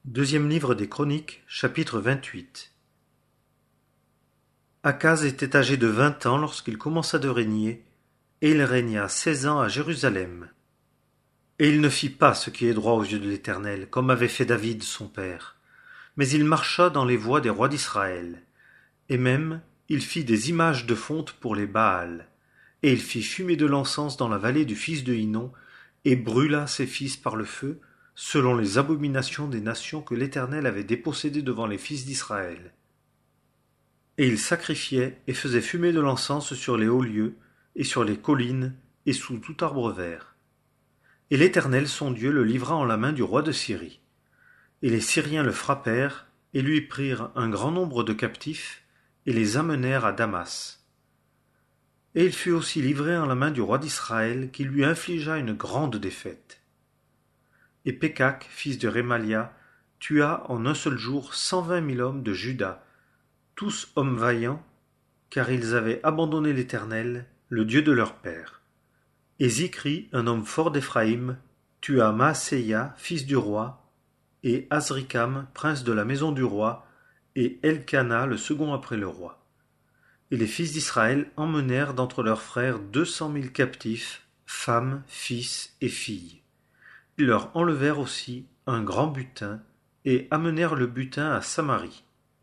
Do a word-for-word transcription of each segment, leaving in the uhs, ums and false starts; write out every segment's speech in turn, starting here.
Deuxième livre des Chroniques, chapitre vingt-huit. Akaz était âgé de vingt ans lorsqu'il commença de régner, et il régna seize ans à Jérusalem. Et il ne fit pas ce qui est droit aux yeux de l'Éternel, comme avait fait David son père, mais il marcha dans les voies des rois d'Israël. Et même, il fit des images de fonte pour les Baals, et il fit fumer de l'encens dans la vallée du fils de Hinnom, et brûla ses fils par le feu, selon les abominations des nations que l'Éternel avait dépossédées devant les fils d'Israël. Et il sacrifiait et faisait fumer de l'encens sur les hauts lieux, et sur les collines, et sous tout arbre vert. Et l'Éternel son Dieu le livra en la main du roi de Syrie. Et les Syriens le frappèrent, et lui prirent un grand nombre de captifs, et les amenèrent à Damas. Et il fut aussi livré en la main du roi d'Israël, qui lui infligea une grande défaite. Et Pékak, fils de Rémalia, tua en un seul jour cent vingt mille hommes de Juda, tous hommes vaillants, car ils avaient abandonné l'Éternel, le Dieu de leur père. Et Zikri, un homme fort d'Éphraïm, tua Maaseia, fils du roi, et Azrikam, prince de la maison du roi, et Elkana, le second après le roi. Et les fils d'Israël emmenèrent d'entre leurs frères deux cent mille captifs, femmes, fils et filles. Ils leur enlevèrent aussi un grand butin, et amenèrent le butin à Samarie.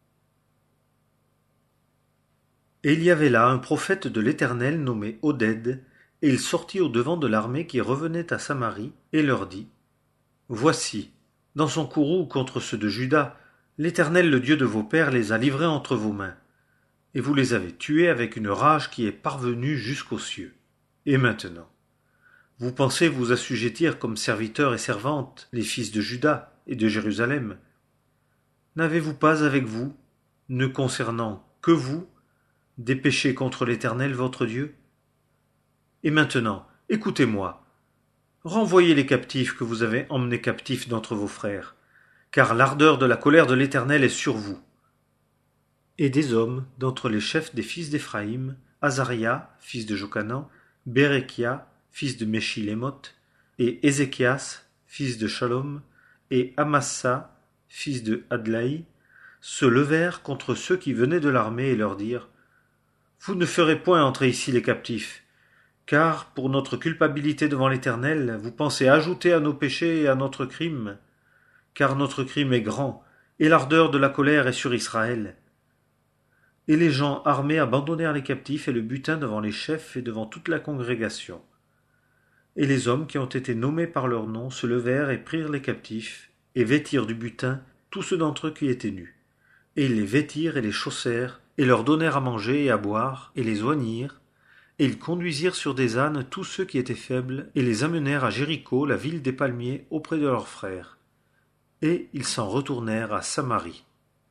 Et il y avait là un prophète de l'Éternel nommé Oded, et il sortit au-devant de l'armée qui revenait à Samarie, et leur dit : Voici, dans son courroux contre ceux de Juda, l'Éternel, le Dieu de vos pères, les a livrés entre vos mains, et vous les avez tués avec une rage qui est parvenue jusqu'aux cieux. Et maintenant, vous pensez vous assujettir comme serviteurs et servantes, les fils de Juda et de Jérusalem. N'avez-vous pas avec vous, ne concernant que vous, des péchés contre l'Éternel votre Dieu ? Et maintenant, écoutez-moi. Renvoyez les captifs que vous avez emmenés captifs d'entre vos frères, car l'ardeur de la colère de l'Éternel est sur vous. Et des hommes d'entre les chefs des fils d'Éphraïm, Azaria, fils de Jochanan, Bérekia, fils de Meshilémoth, et Ézéchias, fils de Shalom, et Amasa, fils de Adlaï, se levèrent contre ceux qui venaient de l'armée et leur dirent : Vous ne ferez point entrer ici les captifs, car pour notre culpabilité devant l'Éternel, vous pensez ajouter à nos péchés et à notre crime, car notre crime est grand, et l'ardeur de la colère est sur Israël. Et les gens armés abandonnèrent les captifs et le butin devant les chefs et devant toute la congrégation. Et les hommes qui ont été nommés par leur nom se levèrent et prirent les captifs, et vêtirent du butin tous ceux d'entre eux qui étaient nus. Et ils les vêtirent et les chaussèrent, et leur donnèrent à manger et à boire, et les oignirent, et ils conduisirent sur des ânes tous ceux qui étaient faibles, et les amenèrent à Jéricho, la ville des palmiers, auprès de leurs frères. Et ils s'en retournèrent à Samarie.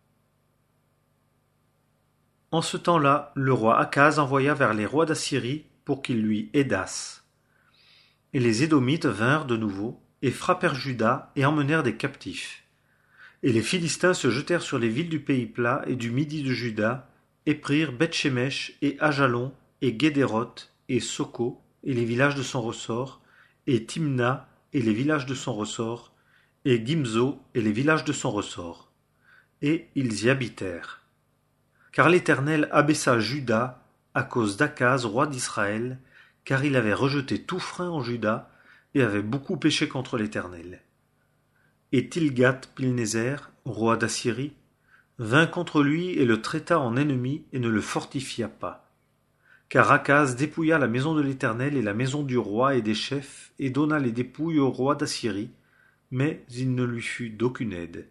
En ce temps-là, le roi Akaz envoya vers les rois d'Assyrie pour qu'ils lui aidassent. Et les Édomites vinrent de nouveau, et frappèrent Juda, et emmenèrent des captifs. Et les Philistins se jetèrent sur les villes du pays plat et du midi de Juda, et prirent Beth-Shemesh, et Ajalon, et Guédéroth, et Soko, et les villages de son ressort, et Timna, et les villages de son ressort, et Gimzo, et les villages de son ressort. Et ils y habitèrent. Car l'Éternel abaissa Juda à cause d'Akaz, roi d'Israël, car il avait rejeté tout frein en Juda et avait beaucoup péché contre l'Éternel. Et Tilgat-Pilnézer, roi d'Assyrie, vint contre lui et le traita en ennemi et ne le fortifia pas. Car Akaz dépouilla la maison de l'Éternel et la maison du roi et des chefs et donna les dépouilles au roi d'Assyrie, mais il ne lui fut d'aucune aide.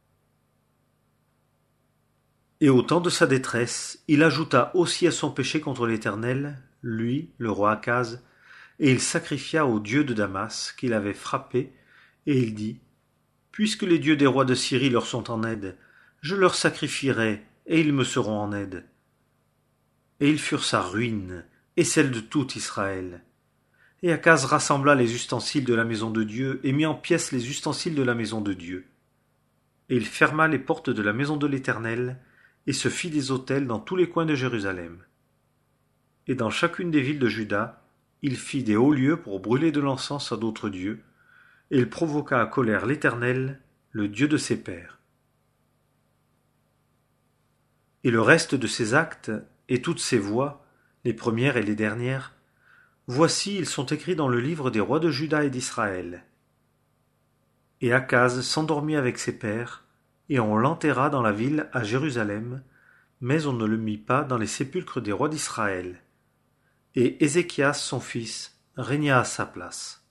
Et au temps de sa détresse, il ajouta aussi à son péché contre l'Éternel, lui, le roi Akaz, et il sacrifia aux dieux de Damas, qu'il avait frappés, et il dit : Puisque les dieux des rois de Syrie leur sont en aide, je leur sacrifierai, et ils me seront en aide. Et ils furent sa ruine, et celle de tout Israël. Et Akaz rassembla les ustensiles de la maison de Dieu, et mit en pièces les ustensiles de la maison de Dieu. Et il ferma les portes de la maison de l'Éternel, et se fit des autels dans tous les coins de Jérusalem. Et dans chacune des villes de Juda, il fit des hauts lieux pour brûler de l'encens à d'autres dieux, et il provoqua à colère l'Éternel, le Dieu de ses pères. Et le reste de ses actes, et toutes ses voix, les premières et les dernières, voici, ils sont écrits dans le livre des rois de Juda et d'Israël. Et Akaz s'endormit avec ses pères, et on l'enterra dans la ville à Jérusalem, mais on ne le mit pas dans les sépulcres des rois d'Israël. Et Ézéchias son fils régna à sa place.